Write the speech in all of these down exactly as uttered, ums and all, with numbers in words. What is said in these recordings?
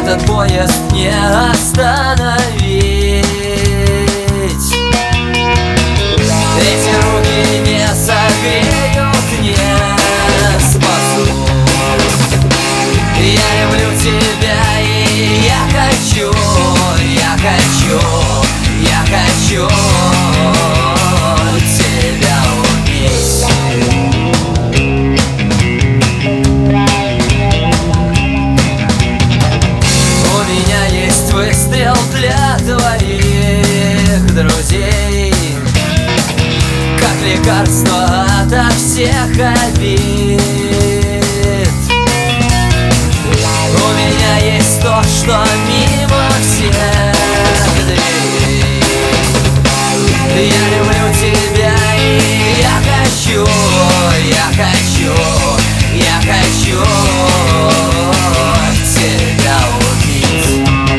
этот поезд не остановить. Эти руки не согреют, не спасут. Я люблю тебя и я хочу, я хочу, я хочу тебя убить. У меня есть выстрел для твоих друзей, как лекарство ото всех обид. У меня есть то, что мимо всех дверей. Я люблю тебя и я хочу, я хочу, я хочу тебя убить.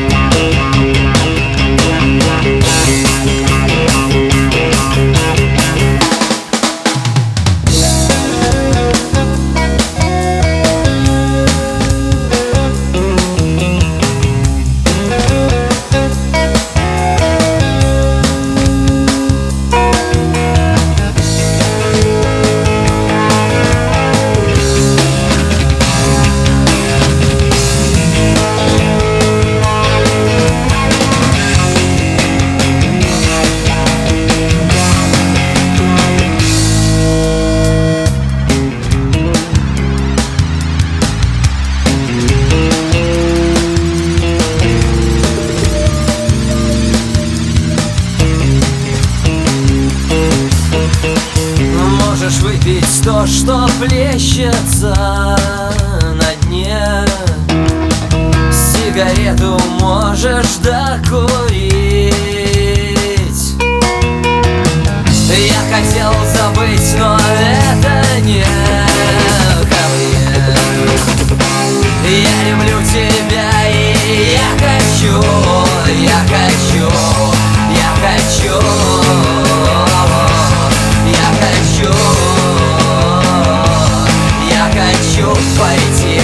Можешь выпить то, что плещется на дне. Сигарету можешь докурить. Я хотел забыть, но это не ко мне. Я люблю тебя и я хочу, я хочу, я хочу, я хочу, я хочу пойти